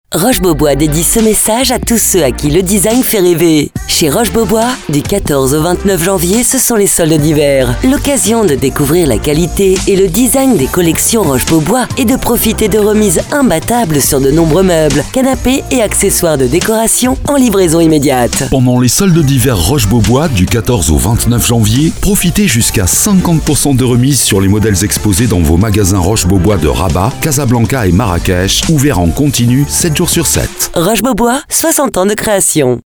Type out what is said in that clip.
Roche-Beaubois dédie ce message à tous ceux à qui le design fait rêver. Chez Roche-Beaubois, du 14 au 29 janvier, ce sont les soldes d'hiver. L'occasion de découvrir la qualité et le design des collections Roche-Beaubois et de profiter de remises imbattables sur de nombreux meubles, canapés et accessoires de décoration en livraison immédiate. Pendant les soldes d'hiver Roche-Beaubois, du 14 au 29 janvier, profitez jusqu'à 50% de remise sur les modèles exposés dans vos magasins Roche-Beaubois de Rabat, Casablanca et Marrakech, ouverts en continu 7 jours sur 7. Roche-Beaubois, 60 ans de création.